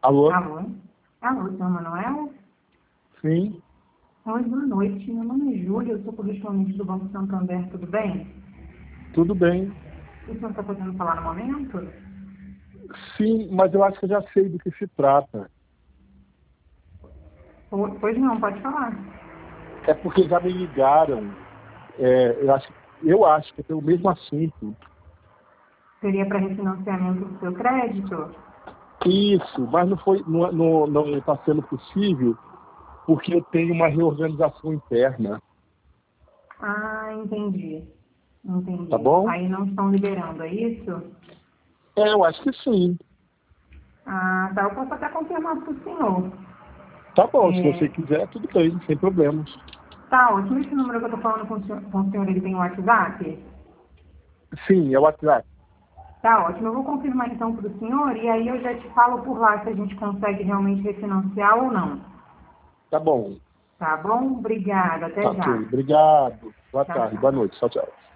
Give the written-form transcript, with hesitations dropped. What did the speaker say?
Alô? Alô? Alô, senhor Manuel? Sim, Oi, boa noite. Meu nome é Júlia, eu sou correspondente do Banco Santander, tudo bem? tudo bem. O senhor está podendo falar no momento? Sim, mas eu acho que eu já sei do que se trata. Pois não, pode falar. É porque já me ligaram. Eu acho que é pelo mesmo assunto. Seria para refinanciamento do seu crédito? Isso, mas não está sendo possível porque eu tenho uma reorganização interna, Ah, entendi. tá Entendi. bom? Aí não estão liberando, é isso? Eu acho que sim. Ah, tá. Eu posso até confirmar para o senhor. Tá bom, se você É, quiser, tudo bem, sem problemas. tá ótimo. Esse número que eu estou falando com o senhor, ele tem WhatsApp? Sim, é o WhatsApp. Tá ótimo. Eu vou confirmar então para o senhor e aí eu já te falo por lá se a gente consegue realmente refinanciar ou não. Tá bom. Tá bom? Obrigada. Tá Até ok. já. Obrigado. Boa Tchau, tarde, tchau. boa noite. Tchau, tchau.